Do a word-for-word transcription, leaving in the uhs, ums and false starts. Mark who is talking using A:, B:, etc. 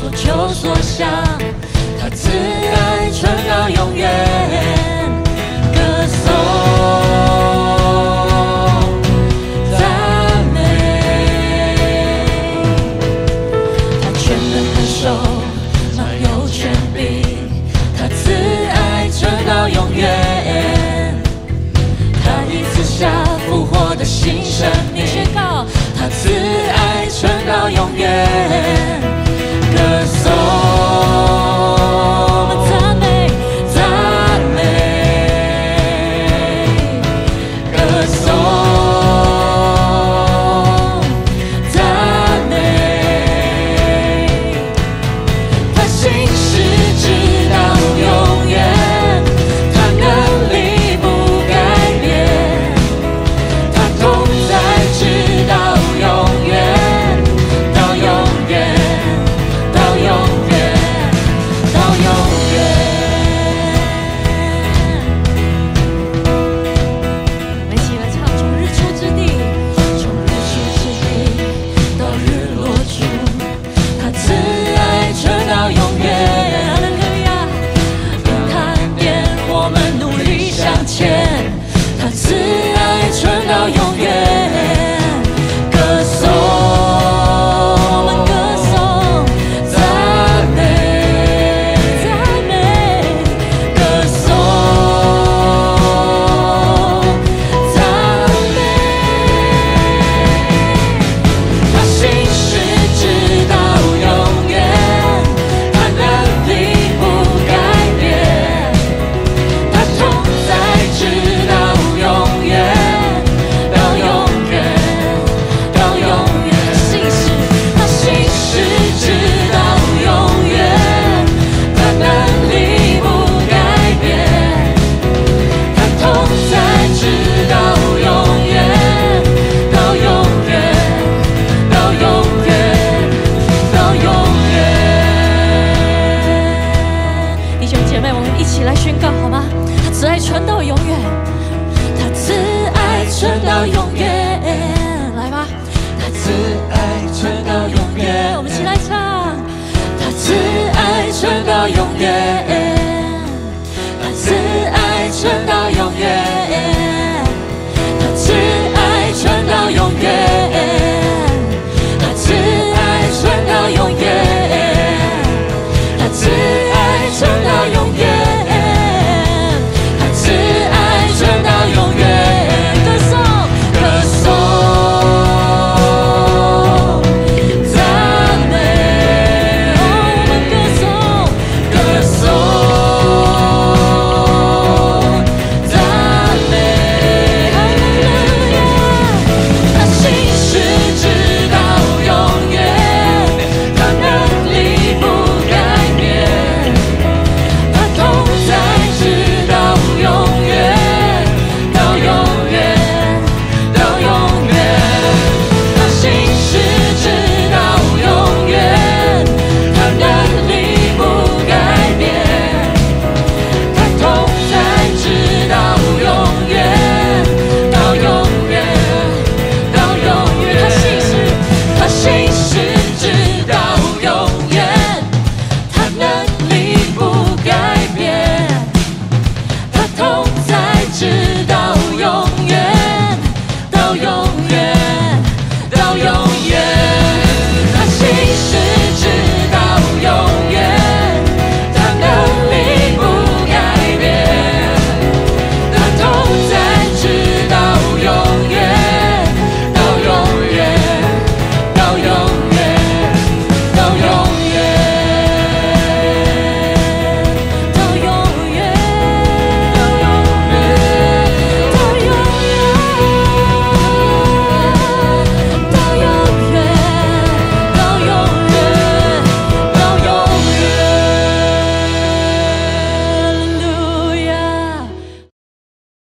A: 所求所想，他慈爱存到永远。歌颂赞美，他全能看守，满有权柄，他慈爱存到永远。他已赐下复活的新生命，宣告他慈爱存到永远。歌颂赞美赞美，歌颂赞美，他心事直到永远，他能力不改变，他同在直到永远，到永远，到永远，到永远。我们一起来唱：从日出之地，从日出之地到日落处，他慈爱存到永远。哈利路亚！因看见我们努力向前，他慈爱存到永远。歌颂，我们歌颂赞美赞美，歌颂赞美，他心事直到永远，他能力不改变，他同在直到永远，到永远，到永远。心事，他心事直到永远，他能力不改变，他同在直到永远，到永远，到永远，到永远。弟兄姐妹，我们一起来宣告好吗？他慈爱存到永远，他慈爱存到永远，来吧，他慈爱存到